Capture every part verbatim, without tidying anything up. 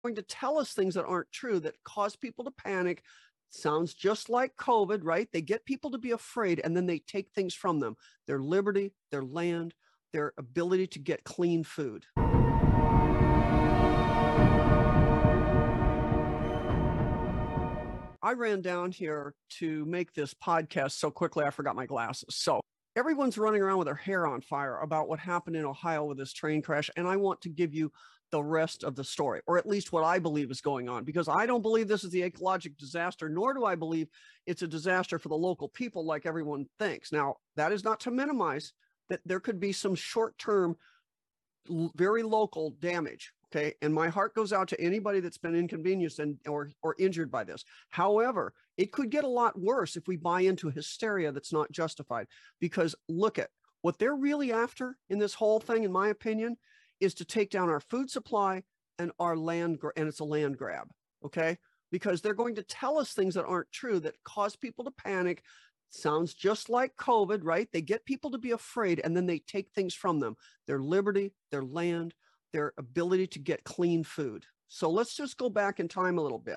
going to tell us things that aren't true, that cause people to panic. Sounds just like COVID, right? They get people to be afraid, and then they take things from them: their liberty, their land, their ability to get clean food. I ran down here to make this podcast so quickly I forgot my glasses. So everyone's running around with their hair on fire about what happened in Ohio with this train crash, and I want to give you the rest of the story, or at least what I believe is going on, because I don't believe this is the ecologic disaster, nor do I believe it's a disaster for the local people like everyone thinks. Now, that is not to minimize that there could be some short-term, very local damage, okay? And my heart goes out to anybody that's been inconvenienced and or, or injured by this. However, it could get a lot worse if we buy into hysteria that's not justified, because look at what they're really after in this whole thing, in my opinion, is to take down our food supply and our land, and it's a land grab, okay? Because they're going to tell us things that aren't true, that cause people to panic. Sounds just like COVID, right? They get people to be afraid, and then they take things from them: their liberty, their land, their ability to get clean food. So let's just go back in time a little bit.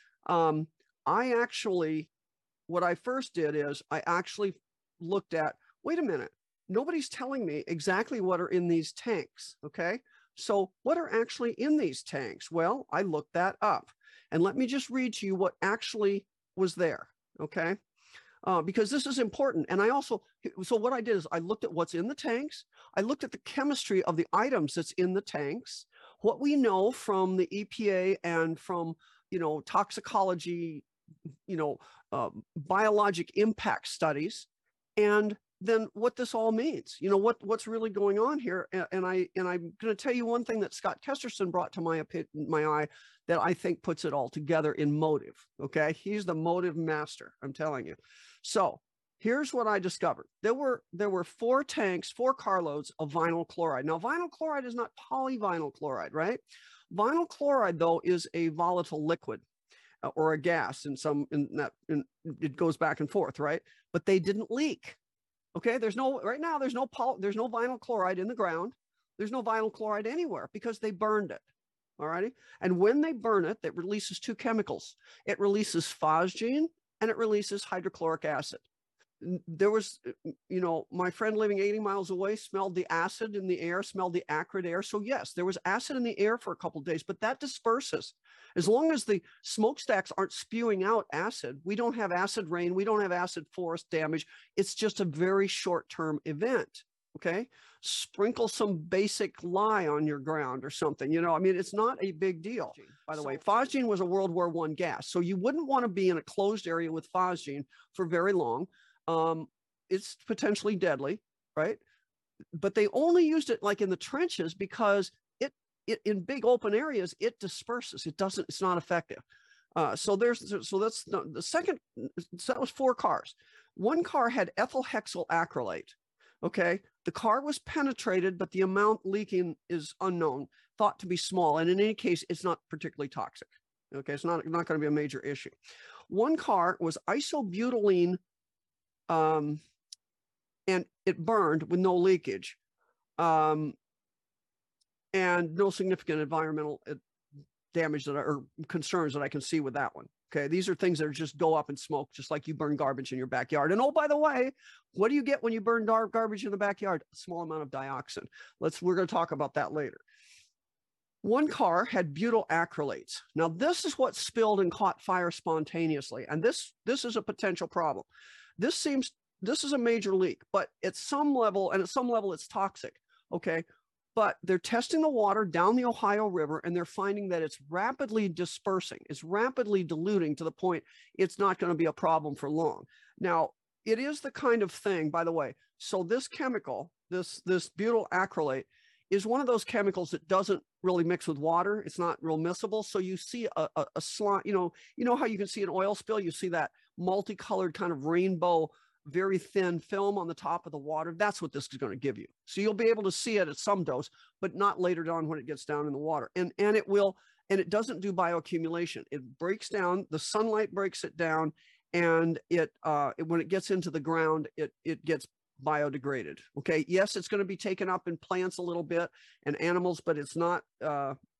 Um, I actually, what I first did is I actually looked at, wait a minute, nobody's telling me exactly what are in these tanks, okay? So what are actually in these tanks? Well, I looked that up, and let me just read to you what actually was there, okay? Uh, because this is important. And I also, so what I did is I looked at what's in the tanks. I looked at the chemistry of the items that's in the tanks, what we know from the E P A and from, you know, toxicology, you know, uh, biologic impact studies, and then what this all means, you know, what what's really going on here. And, and I and I'm going to tell you one thing that Scott Kesterson brought to my opinion, my eye, that I think puts it all together in motive. Okay, he's the motive master, I'm telling you. So here's what I discovered: there were there were four tanks, four carloads of vinyl chloride. Now, vinyl chloride is not polyvinyl chloride, right? Vinyl chloride, though, is a volatile liquid uh, or a gas. In some, in that, in, it goes back and forth, right? But they didn't leak. Okay, there's no, right now, there's no, poly, there's no vinyl chloride in the ground. There's no vinyl chloride anywhere because they burned it, all righty? And when they burn it, it releases two chemicals. It releases phosgene and it releases hydrochloric acid. There was, you know, my friend living eighty miles away smelled the acid in the air, smelled the acrid air. So yes, there was acid in the air for a couple of days, but that disperses. As long as the smokestacks aren't spewing out acid, we don't have acid rain, we don't have acid forest damage. It's just a very short-term event, okay? Sprinkle some basic lye on your ground or something, you know, I mean, it's not a big deal. By the way, phosgene was a World War One gas, so you wouldn't want to be in a closed area with phosgene for very long. Um, it's potentially deadly, right? But they only used it like in the trenches because it, it in big open areas, it disperses. It doesn't, it's not effective. Uh, so there's, so that's the second, so that was four cars. One car had ethyl hexyl acrylate. Okay. The car was penetrated, but the amount leaking is unknown, thought to be small. And in any case, it's not particularly toxic. Okay. It's not, not going to be a major issue. One car was isobutylene, Um, and it burned with no leakage um, and no significant environmental damage that are, or concerns that I can see with that one. Okay, these are things that are just go up in smoke, just like you burn garbage in your backyard. And oh, by the way, what do you get when you burn gar garbage in the backyard? A small amount of dioxin. Let's, we're going to talk about that later. One car had butyl acrylates. Now, this is what spilled and caught fire spontaneously. And this, this is a potential problem. This seems, this is a major leak, but at some level, and at some level it's toxic, okay? But they're testing the water down the Ohio River, and they're finding that it's rapidly dispersing. It's rapidly diluting to the point it's not going to be a problem for long. Now, it is the kind of thing, by the way, so this chemical, this, this butyl acrylate, is one of those chemicals that doesn't really mix with water. It's not real miscible. So you see a, a, a slot, you know, you know how you can see an oil spill? You see that multicolored kind of rainbow, very thin film on the top of the water. That's what this is going to give you. So you'll be able to see it at some dose, but not later on when it gets down in the water. And, and it will, and it doesn't do bioaccumulation. It breaks down, the sunlight breaks it down, and it, uh, it when it gets into the ground, it, it gets biodegraded. Okay. Yes, it's going to be taken up in plants a little bit and animals, but it's not, uh,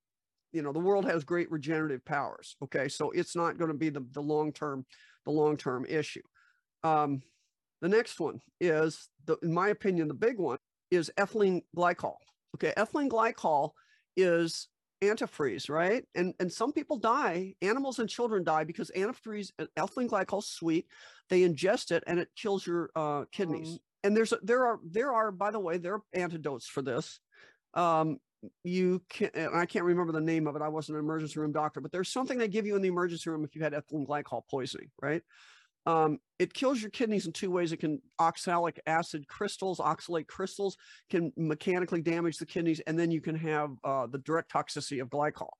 you know, the world has great regenerative powers. Okay. So it's not going to be the, the long-term, the long-term issue. Um, the next one is, the, in my opinion, the big one is ethylene glycol. Okay. Ethylene glycol is antifreeze, right? And, and some people die, animals and children die because antifreeze, ethylene glycol is sweet. They ingest it and it kills your uh, kidneys. Um, and there's, a, there are, there are, by the way, there are antidotes for this. Um, you can, and I can't remember the name of it. I wasn't an emergency room doctor, but there's something they give you in the emergency room if you had ethylene glycol poisoning, right? Um, it kills your kidneys in two ways. It can, oxalic acid crystals, oxalate crystals can mechanically damage the kidneys, and then you can have uh, the direct toxicity of glycol.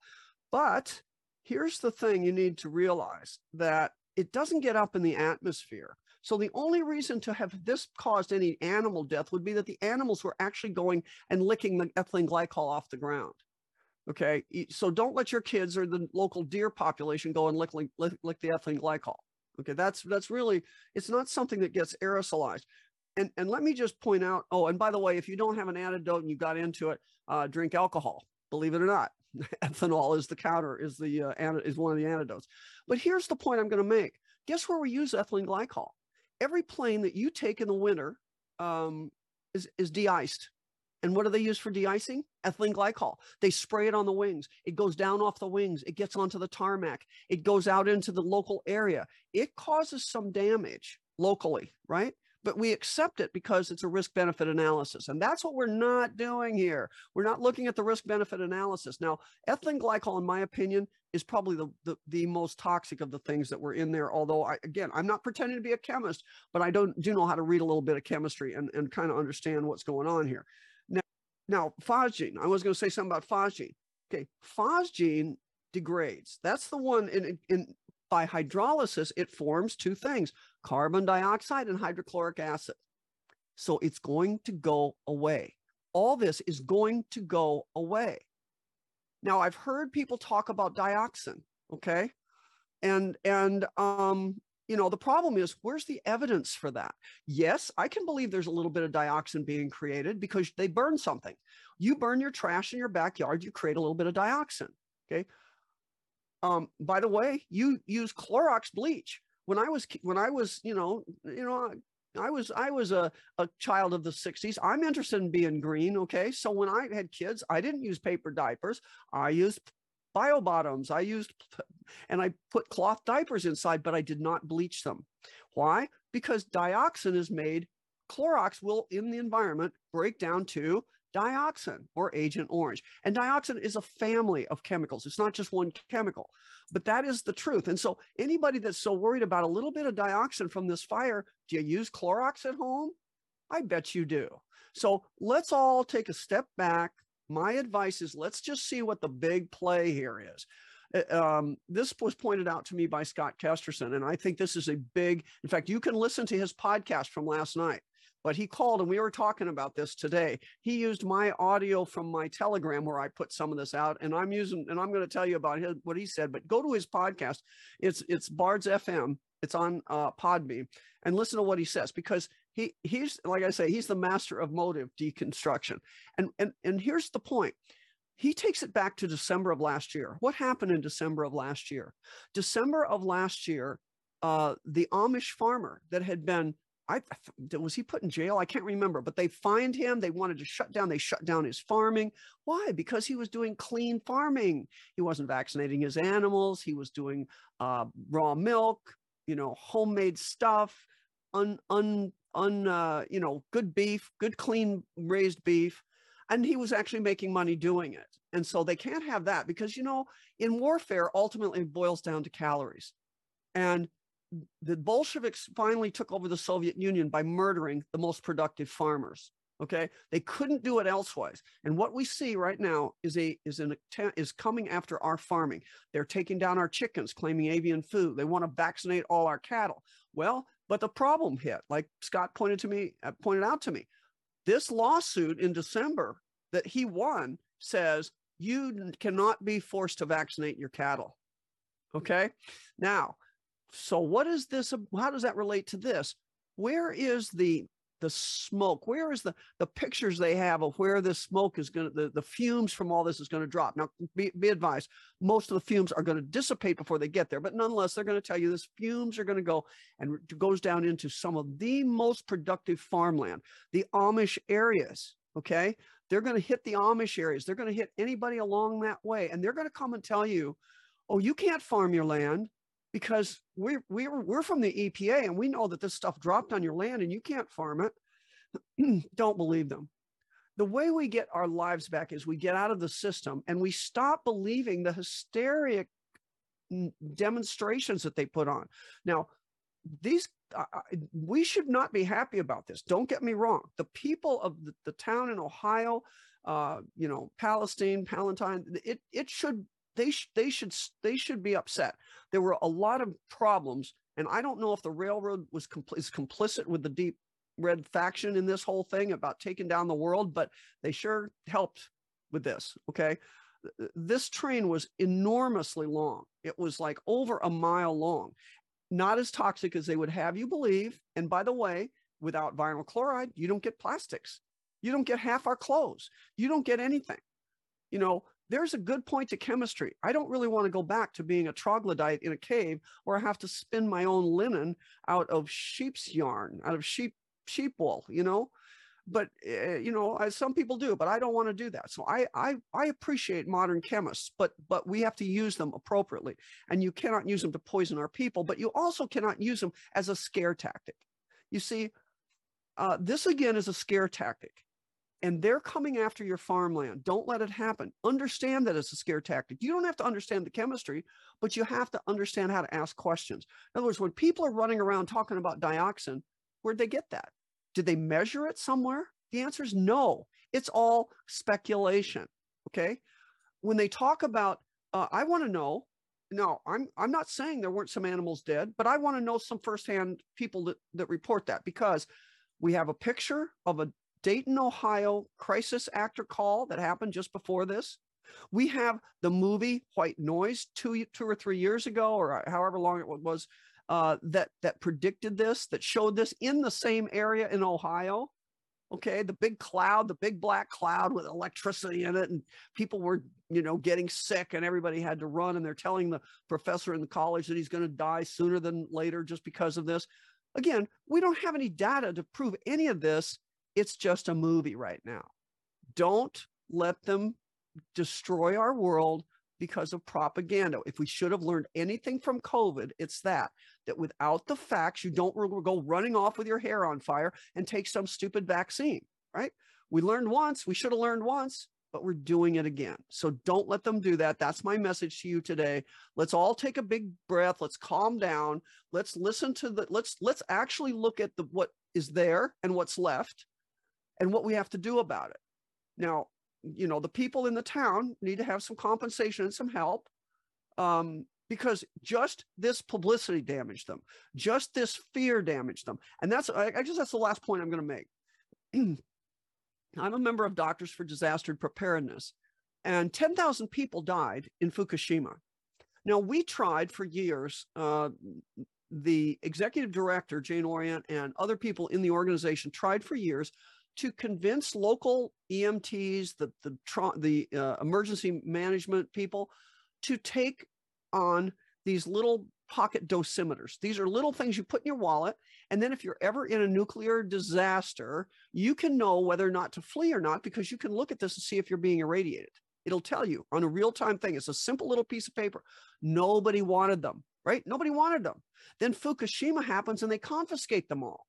But here's the thing you need to realize, that it doesn't get up in the atmosphere. So the only reason to have this caused any animal death would be that the animals were actually going and licking the ethylene glycol off the ground. Okay, so don't let your kids or the local deer population go and lick, lick, lick the ethylene glycol. Okay, that's that's really, it's not something that gets aerosolized. And, and let me just point out, oh, and by the way, if you don't have an antidote and you got into it, uh, drink alcohol, believe it or not. Ethanol is the counter, is the uh, is one of the antidotes. But here's the point I'm going to make. Guess where we use ethylene glycol? Every plane that you take in the winter um, is, is de-iced. And what do they use for de-icing? Ethylene glycol. They spray it on the wings. It goes down off the wings. It gets onto the tarmac. It goes out into the local area. It causes some damage locally, right? But we accept it because it's a risk-benefit analysis. And that's what we're not doing here. We're not looking at the risk-benefit analysis. Now, ethylene glycol, in my opinion, is probably the, the, the most toxic of the things that were in there. Although, I, again, I'm not pretending to be a chemist, but I don't do know how to read a little bit of chemistry and, and kind of understand what's going on here. Now, now phosgene, I was going to say something about phosgene. Okay, phosgene degrades. That's the one in, in by hydrolysis, it forms two things, carbon dioxide and hydrochloric acid. So it's going to go away. All this is going to go away. Now, I've heard people talk about dioxin, okay? And, and um, you know, the problem is, where's the evidence for that? Yes, I can believe there's a little bit of dioxin being created because they burn something. You burn your trash in your backyard, you create a little bit of dioxin, okay? Um, by the way, you use Clorox bleach. When I was, when I was, you know, you know, I was, I was a, a child of the sixties. I'm interested in being green. Okay. So when I had kids, I didn't use paper diapers. I used bio bottoms. I used, and I put cloth diapers inside, but I did not bleach them. Why? Because dioxin is made, Clorox will in the environment break down to dioxin or Agent Orange. And dioxin is a family of chemicals. It's not just one chemical, but that is the truth. And so anybody that's so worried about a little bit of dioxin from this fire, do you use Clorox at home? I bet you do. So let's all take a step back. My advice is, let's just see what the big play here is. Um, this was pointed out to me by Scott Kesterson, and I think this is a big, in fact, you can listen to his podcast from last night. But he called and we were talking about this today. He used my audio from my Telegram where I put some of this out, and I'm using, and I'm going to tell you about his, what he said, but go to his podcast. It's, it's Bards F M. It's on uh, Podbean, and listen to what he says, because he, he's, like I say, he's the master of motive deconstruction. And, and, and here's the point. He takes it back to December of last year. What happened in December of last year? December of last year, uh, the Amish farmer that had been, I, was he put in jail? I can't remember, but they fined him. They wanted to shut down. They shut down his farming. Why? Because he was doing clean farming. He wasn't vaccinating his animals. He was doing uh, raw milk, you know, homemade stuff, un, un, un, uh, you know, good beef, good clean raised beef. And he was actually making money doing it. And so they can't have that because, you know, in warfare, ultimately it boils down to calories. And the Bolsheviks finally took over the Soviet Union by murdering the most productive farmers. Okay, they couldn't do it elsewise. And what we see right now is a is an is coming after our farming. They're taking down our chickens, claiming avian flu. They want to vaccinate all our cattle. Well, but the problem hit, like Scott pointed to me, uh, pointed out to me. This lawsuit in December that he won says you cannot be forced to vaccinate your cattle. Okay, now. So what is this? How does that relate to this? Where is the the smoke. Where is the, the pictures they have of where this smoke is going to, the, the fumes from all this is going to drop. Now, be, be advised, most of the fumes are going to dissipate before they get there, but nonetheless, they're going to tell you this fumes are going to go and it goes down into some of the most productive farmland, the Amish areas, okay? They're going to hit the Amish areas. They're going to hit anybody along that way, and they're going to come and tell you, oh, you can't farm your land because we're, we're, we're from the E P A and we know that this stuff dropped on your land and you can't farm it. Don't believe them. The way we get our lives back is we get out of the system and we stop believing the hysteric demonstrations that they put on. Now, these, uh, we should not be happy about this. Don't get me wrong. The people of the, the town in Ohio, uh, you know, Palestine, Palatine, it, it should, They, sh they should they should be upset. There were a lot of problems, and I don't know if the railroad was compl is complicit with the deep red faction in this whole thing about taking down the world, but they sure helped with this, okay? This train was enormously long. It was like over a mile long, not as toxic as they would have you believe. And by the way, without vinyl chloride, you don't get plastics. You don't get half our clothes. You don't get anything, you know. There's a good point to chemistry. I don't really want to go back to being a troglodyte in a cave where I have to spin my own linen out of sheep's yarn, out of sheep sheep wool, you know. But uh, you know, I, some people do, but I don't want to do that. So I I I appreciate modern chemists, but but we have to use them appropriately. And you cannot use them to poison our people, but you also cannot use them as a scare tactic. You see, uh, this again is a scare tactic. And they're coming after your farmland. Don't let it happen. Understand that it's a scare tactic. You don't have to understand the chemistry, but you have to understand how to ask questions. In other words, when people are running around talking about dioxin, where'd they get that? Did they measure it somewhere? The answer is no. It's all speculation, okay? When they talk about, uh, I want to know, no, I'm, I'm not saying there weren't some animals dead, but I want to know some firsthand people that, that report that, because we have a picture of a Dayton, Ohio crisis actor call that happened just before this. We have the movie White Noise two, two or three years ago, or however long it was, uh, that, that predicted this, that showed this in the same area in Ohio. Okay, the big cloud, the big black cloud with electricity in it, and people were, you know, getting sick and everybody had to run, and they're telling the professor in the college that he's going to die sooner than later just because of this. Again, we don't have any data to prove any of this. It's just a movie right now. Don't let them destroy our world because of propaganda. If we should have learned anything from COVID, it's that, that without the facts, you don't go running off with your hair on fire and take some stupid vaccine, right? We learned once, we should have learned once, but we're doing it again. So don't let them do that. That's my message to you today. Let's all take a big breath. Let's calm down. Let's listen to the, let's, let's actually look at the, what is there and what's left, and what we have to do about it. Now, you know, the people in the town need to have some compensation and some help, um, because just this publicity damaged them. Just this fear damaged them. And that's, I, I guess that's the last point I'm going to make. I'm a member of Doctors for Disaster Preparedness, and ten thousand people died in Fukushima. Now, we tried for years, uh, the executive director, Jane Orient, and other people in the organization tried for years to convince local E M Ts, the, the, the uh, emergency management people, to take on these little pocket dosimeters. These are little things you put in your wallet, and then if you're ever in a nuclear disaster, you can know whether or not to flee or not, because you can look at this and see if you're being irradiated. It'll tell you on a real-time thing. It's a simple little piece of paper. Nobody wanted them, right? Nobody wanted them. Then Fukushima happens and they confiscate them all.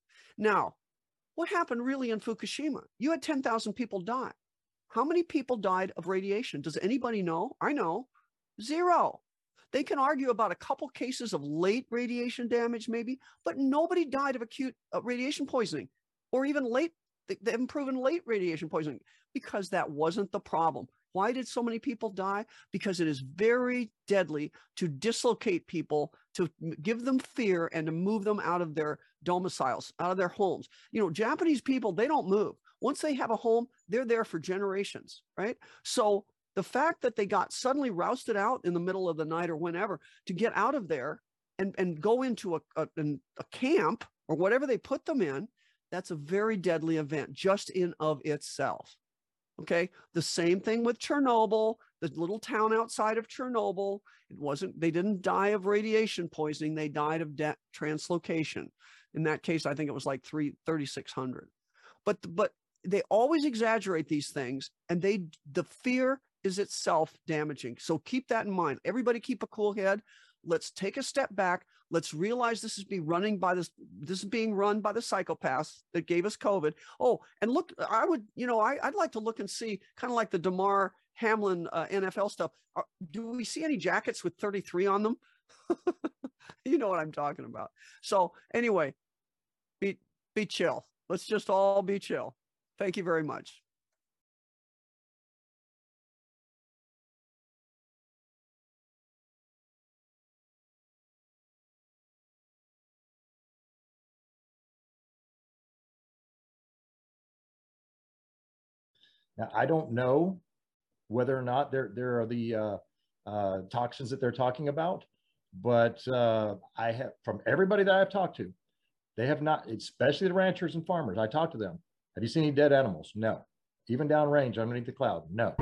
Now, what happened really in Fukushima? You had ten thousand people die. How many people died of radiation? Does anybody know? I know. Zero. They can argue about a couple cases of late radiation damage maybe, but nobody died of acute uh, radiation poisoning, or even late, they haven't proven late radiation poisoning, because that wasn't the problem. Why did so many people die? Because it is very deadly to dislocate people, to give them fear, and to move them out of their domiciles, out of their homes. You know, Japanese people, they don't move. Once they have a home, they're there for generations, right? So the fact that they got suddenly rousted out in the middle of the night or whenever to get out of there and, and go into a, a, a camp or whatever they put them in, That's a very deadly event just in of itself. Okay. The same thing with Chernobyl, the little town outside of Chernobyl. It wasn't, they didn't die of radiation poisoning. They died of de- translocation. In that case, I think it was like three, thirty-six hundred. But, but they always exaggerate these things, and they, the fear is itself damaging. So keep that in mind. Everybody keep a cool head. Let's take a step back. Let's realize this is being running by this. This is being run by the psychopaths that gave us COVID. Oh, and look, I would, you know, I, I'd like to look and see, kind of like the Damar Hamlin uh, N F L stuff. Are, do we see any jackets with thirty-three on them? You know what I'm talking about. So anyway, be be chill. Let's just all be chill. Thank you very much. Now, I don't know whether or not there, there are the uh, uh, toxins that they're talking about, but uh, I have, from everybody that I've talked to, they have not, especially the ranchers and farmers. I talked to them. Have you seen any dead animals? No. Even downrange underneath the cloud? No.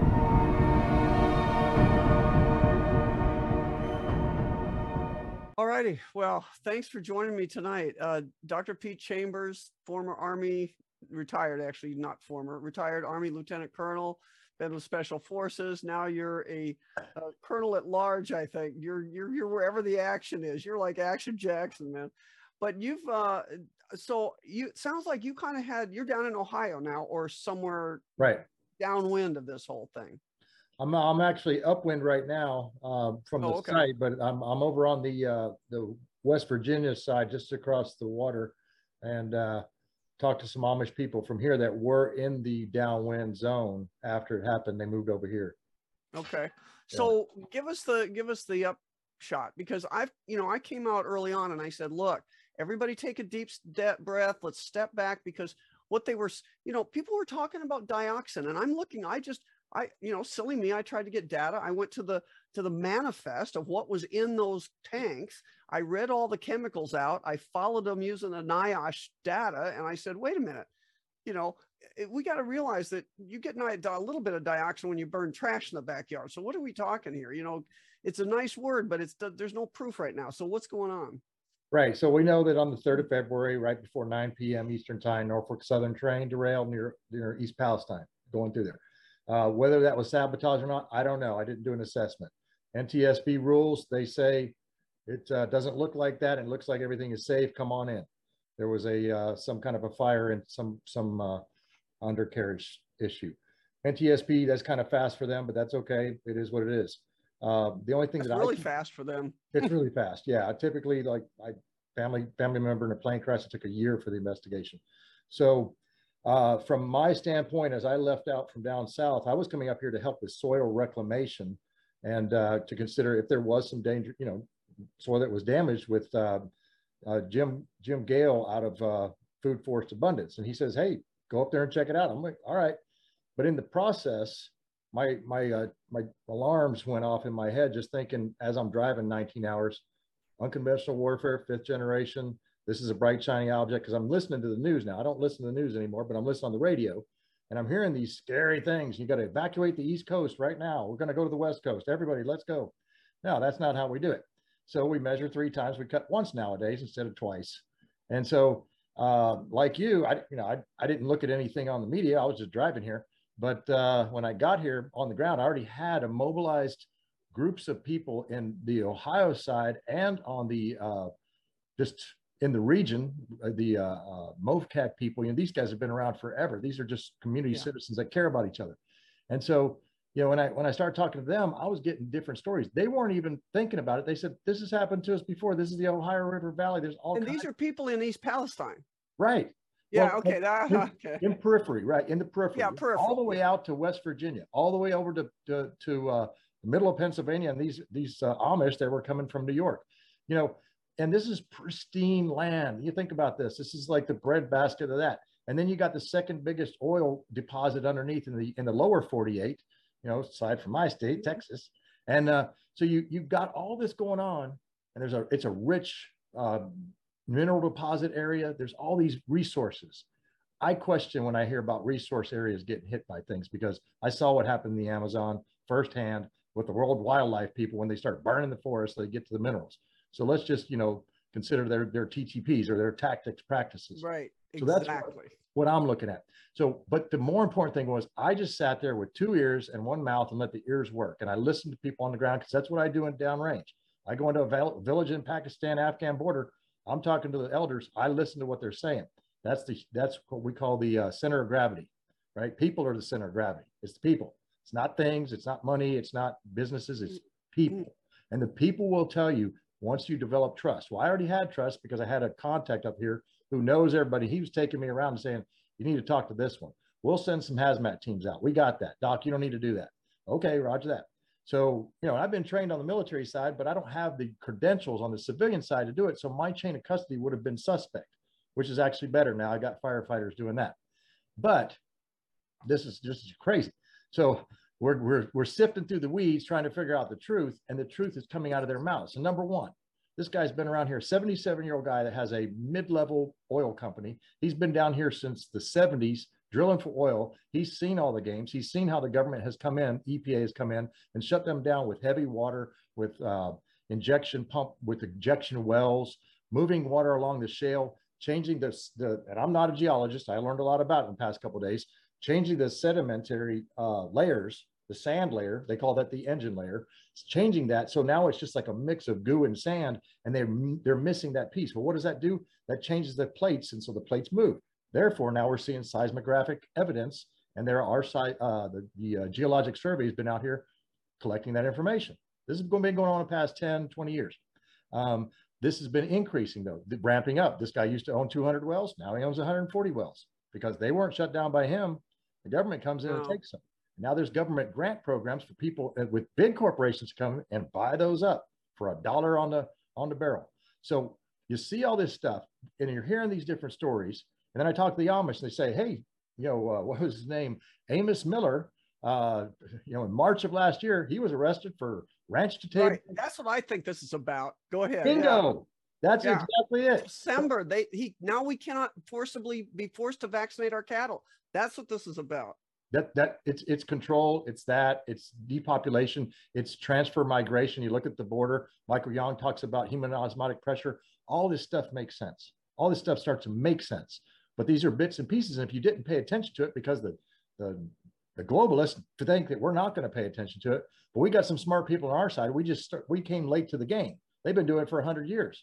All righty. Well, thanks for joining me tonight. Uh, Doctor Pete Chambers, former Army, retired actually, not former, retired Army Lieutenant Colonel, been with Special Forces. Now you're a, a colonel at large, I think. You're, you're, you're wherever the action is. You're like Action Jackson, man. But you've, uh, so you, it sounds like you kind of had, you're down in Ohio now or somewhere right downwind of this whole thing. I'm, I'm actually upwind right now uh, from the oh, okay. site, but I'm, I'm over on the, uh, the West Virginia side, just across the water, and uh, talked to some Amish people from here that were in the downwind zone after it happened. They moved over here. Okay. So yeah. give us the, give us the upshot, because I've, you know, I came out early on and I said, look, everybody take a deep breath. Let's step back, because what they were, you know, people were talking about dioxin, and I'm looking, I just, I, you know, silly me, I tried to get data. I went to the, to the manifest of what was in those tanks. I read all the chemicals out. I followed them using the NIOSH data. And I said, wait a minute, you know, we got to realize that you get a little bit of dioxin when you burn trash in the backyard. So what are we talking here? You know, it's a nice word, but it's, there's no proof right now. So what's going on? Right. So we know that on the third of February, right before nine P M Eastern time, Norfolk Southern train derailed near, near East Palestine, going through there. Uh, whether that was sabotage or not, I don't know. I didn't do an assessment. N T S B rules, they say it uh, doesn't look like that. It looks like everything is safe. Come on in. There was a uh, some kind of a fire and some some uh, undercarriage issue. N T S B, that's kind of fast for them, but that's okay. It is what it is. Uh, the only thing that's that really I, fast for them. It's really fast. Yeah. Typically, like I family family member in a plane crash, it took a year for the investigation. So uh, from my standpoint, as I left out from down south, I was coming up here to help with soil reclamation and uh, to consider if there was some danger, you know, soil that was damaged with uh, uh, Jim Jim Gale out of uh, Food Forest Abundance. And he says, hey, go up there and check it out. I'm like, all right. But in the process, my my uh, my alarms went off in my head just thinking as I'm driving nineteen hours, unconventional warfare, fifth generation. This is a bright, shiny object, because I'm listening to the news now. I don't listen to the news anymore, but I'm listening on the radio, and I'm hearing these scary things. You got to evacuate the East Coast right now. We're going to go to the West Coast. Everybody, let's go. No, that's not how we do it. So we measure three times. We cut once nowadays instead of twice. And so, uh, like you, I, you know, I, I didn't look at anything on the media. I was just driving here. But uh, when I got here on the ground, I already had a mobilized groups of people in the Ohio side and on the uh, just in the region, the uh, uh, MOVCAC people. You know, these guys have been around forever. These are just community yeah. citizens that care about each other. And so, you know, when I when I started talking to them, I was getting different stories. They weren't even thinking about it. They said, "This has happened to us before. This is the Ohio River Valley. There's all." And these are people in East Palestine, right? Yeah. Well, okay. That, in, okay. In periphery, right? In the periphery. Yeah. Periphery. All the way out to West Virginia, all the way over to to, to uh, the middle of Pennsylvania, and these these uh, Amish that were coming from New York, you know. And this is pristine land. You think about this. This is like the breadbasket of that. And then you got the second biggest oil deposit underneath in the in the lower forty-eight, you know, aside from my state, Texas. And uh, so you you've got all this going on, and there's a it's a rich uh, mineral deposit area. There's all these resources. I question when I hear about resource areas getting hit by things, because I saw what happened in the Amazon firsthand with the world wildlife people when they start burning the forest, they get to the minerals. So let's just, you know, consider their, their T T Ps or their tactics practices. Right. So exactly. that's what, what I'm looking at. So, but the more important thing was I just sat there with two ears and one mouth and let the ears work. And I listened to people on the ground, because that's what I do in downrange. I go into a village in Pakistan, Afghan border. I'm talking to the elders. I listen to what they're saying. That's the that's what we call the uh, center of gravity, right? People are the center of gravity. It's the people. It's not things. It's not money. It's not businesses. It's people. And the people will tell you once you develop trust. Well, I already had trust because I had a contact up here who knows everybody. He was taking me around and saying, you need to talk to this one. We'll send some hazmat teams out. We got that. Doc, you don't need to do that. Okay, roger that. So, you know, I've been trained on the military side, but I don't have the credentials on the civilian side to do it. So my chain of custody would have been suspect, which is actually better now. I got firefighters doing that. But this is just crazy. So we're, we're, we're sifting through the weeds trying to figure out the truth, and the truth is coming out of their mouths. So number one, this guy's been around here, seventy-seven-year-old guy that has a mid-level oil company. He's been down here since the seventies, drilling for oil. He's seen all the games. He's seen how the government has come in, E P A has come in and shut them down with heavy water, with uh, injection pump, with injection wells, moving water along the shale, changing this, the, and I'm not a geologist. I learned a lot about it in the past couple of days, changing the sedimentary uh, layers, the sand layer, they call that the engine layer, it's changing that. So now it's just like a mix of goo and sand, and they're, they're missing that piece. Well, what does that do? That changes the plates, and so the plates move. Therefore, now we're seeing seismographic evidence, and there are uh, the, the uh, geologic survey has been out here collecting that information. This has been going on the past ten, twenty years. Um, this has been increasing though, ramping up. This guy used to own two hundred wells. Now he owns one hundred forty wells because they weren't shut down by him. The government comes in wow. and takes them. Now there's government grant programs for people with big corporations to come and buy those up for a dollar on the, on the barrel. So you see all this stuff, and you're hearing these different stories. And then I talk to the Amish, and they say, hey, you know, uh, what was his name? Amos Miller, uh, you know, in March of last year, he was arrested for ranch to table. Right. That's what I think this is about. Go ahead. Bingo. Yeah. That's yeah. exactly it. December, they, he, now we cannot forcibly be forced to vaccinate our cattle. That's what this is about. That, that it's, it's control. It's that, it's depopulation. It's transfer migration. You look at the border, Michael Young talks about human osmotic pressure. All this stuff makes sense. All this stuff starts to make sense. But these are bits and pieces. And if you didn't pay attention to it, because the, the, the globalists think that we're not going to pay attention to it, but we got some smart people on our side. We just start, we came late to the game. They've been doing it for a hundred years.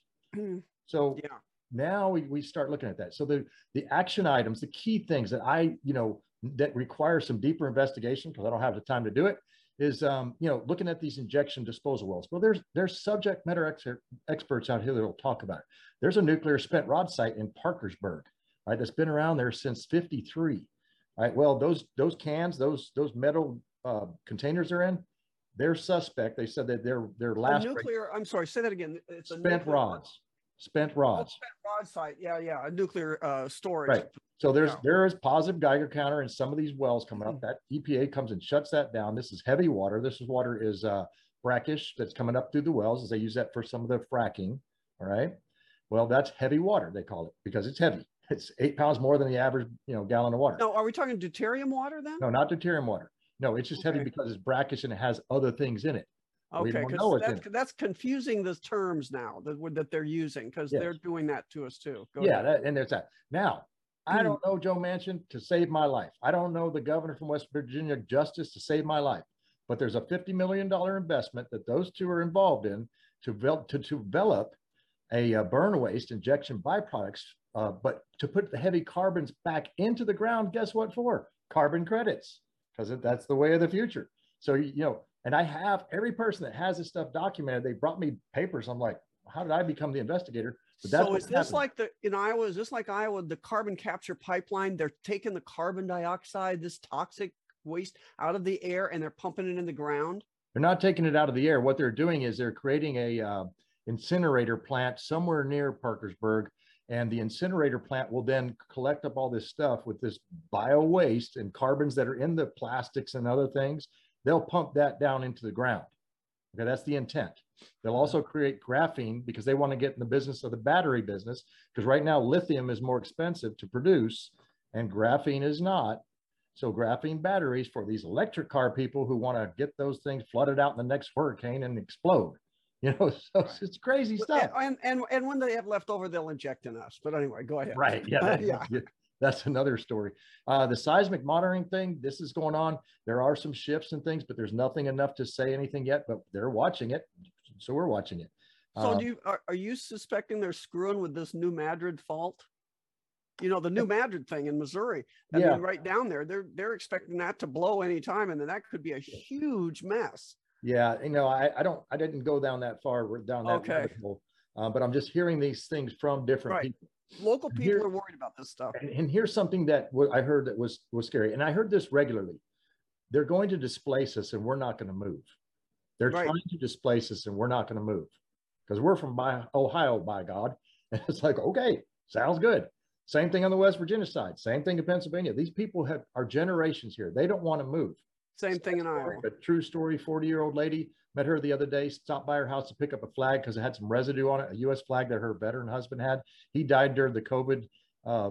So yeah. now we, we start looking at that. So the, the action items, the key things that I, you know, that require some deeper investigation, because I don't have the time to do it, is, um, you know, looking at these injection disposal wells. Well, there's, there's subject matter ex experts out here that will talk about it. There's a nuclear spent rod site in Parkersburg, right? That's been around there since fifty-three. Right. Well, those, those cans, those, those metal uh, containers are in, they're suspect. They said that their, their last a nuclear, I'm sorry, say that again. It's a spent rods, spent rods. Oh, spent rod site. Yeah. Yeah. A nuclear uh, storage. Right. So there's, yeah. there is positive Geiger counter in some of these wells coming up. That E P A comes and shuts that down. This is heavy water. This is water is uh, brackish that's coming up through the wells, as they use that for some of the fracking. All right. Well, that's heavy water, they call it, because it's heavy. It's eight pounds more than the average, you know, gallon of water. No, are we talking deuterium water then? No, not deuterium water. No, it's just okay. heavy because it's brackish and it has other things in it. Okay, because that's, that's confusing the terms now that, that they're using, because yes. they're doing that to us too. Go yeah, that, and there's that. Now, I don't know Joe Manchin to save my life. I don't know the governor from West Virginia, Justice, to save my life. But there's a fifty million dollar investment that those two are involved in to, to, to develop a uh, burn waste injection byproducts, uh, but to put the heavy carbons back into the ground, guess what for? Carbon credits, because that's the way of the future. So, you know, and I have every person that has this stuff documented. They brought me papers. I'm like, how did I become the investigator? But that's so is this happened. Like the, in Iowa, is this like Iowa, the carbon capture pipeline? They're taking the carbon dioxide, this toxic waste out of the air, and they're pumping it in the ground? They're not taking it out of the air. What they're doing is they're creating a uh, incinerator plant somewhere near Parkersburg. And the incinerator plant will then collect up all this stuff with this bio waste and carbons that are in the plastics and other things. They'll pump that down into the ground. Okay, that's the intent. They'll also create graphene because they want to get in the business of the battery business, because right now lithium is more expensive to produce and graphene is not. So graphene batteries for these electric car people who want to get those things flooded out in the next hurricane and explode. You know, so right. It's crazy stuff. And, and and when they have left over, they'll inject in us. But anyway, go ahead. Right. Yeah. That, yeah. That's another story. Uh, the seismic monitoring thing, this is going on. There are some shifts and things, but there's nothing enough to say anything yet, but they're watching it. So we're watching it. So um, do you, are, are you suspecting they're screwing with this New Madrid fault? You know, the New Madrid thing in Missouri. I yeah. mean, right down there, they're, they're expecting that to blow anytime. And then that could be a huge mess. Yeah. You know, I, I don't, I didn't go down that far down that okay. hole, uh, but I'm just hearing these things from different right. people. Local people Here, are worried about this stuff. And, and here's something that I heard that was, was scary. And I heard this regularly. They're going to displace us and we're not going to move. They're right. trying to displace us and we're not going to move because we're from by Ohio, by God. And it's like, okay, sounds good. Same thing on the West Virginia side. Same thing in Pennsylvania. These people have are generations here. They don't want to move. Same thing in Iowa. A true story, forty-year-old lady, met her the other day, stopped by her house to pick up a flag because it had some residue on it, a U S flag that her veteran husband had. He died during the COVID uh,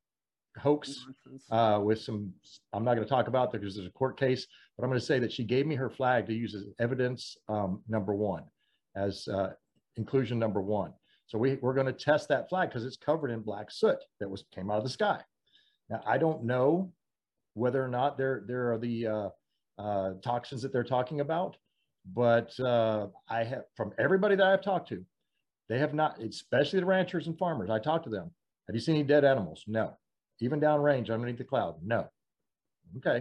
hoax uh, with some, I'm not going to talk about that because there's a court case, but I'm going to say that she gave me her flag to use as evidence um, number one, as uh, inclusion number one. So we, we're going to test that flag because it's covered in black soot that was came out of the sky. Now, I don't know whether or not there, there are the uh, uh, toxins that they're talking about, but uh, I have, from everybody that I've talked to, they have not, especially the ranchers and farmers. I talked to them. Have you seen any dead animals? No. Even downrange underneath the cloud? No. Okay.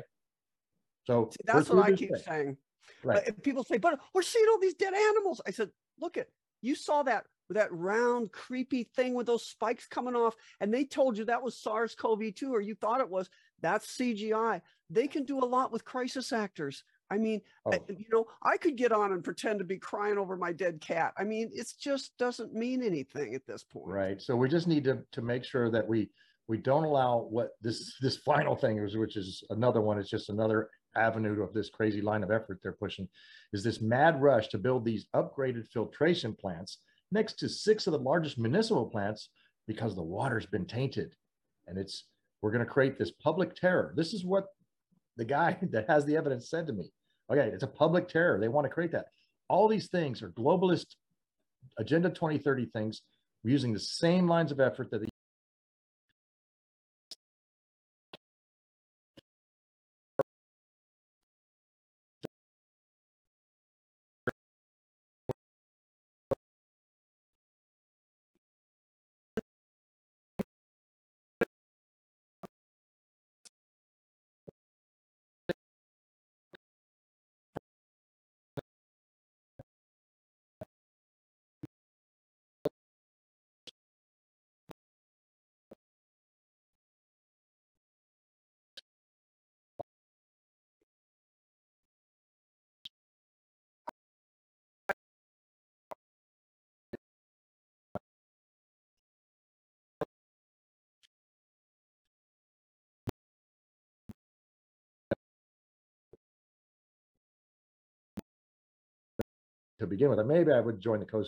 So see, that's what I keep day. saying. Right. But people say, but we're seeing all these dead animals. I said, look at, you saw that, that round creepy thing with those spikes coming off, and they told you that was SARS CoV two, or you thought it was. That's C G I. They can do a lot with crisis actors. I mean, oh. you know, I could get on and pretend to be crying over my dead cat. I mean, it just doesn't mean anything at this point. Right. So we just need to, to make sure that we, we don't allow what this, this final thing is, which is another one. It's just another avenue of this crazy line of effort they're pushing, is this mad rush to build these upgraded filtration plants next to six of the largest municipal plants because the water's been tainted. And it's, we're going to create this public terror. This is what the guy that has the evidence said to me. Okay, it's a public terror. They want to create that. All these things are globalist Agenda twenty thirty things. We're using the same lines of effort that the to begin with. Maybe I would join the Coast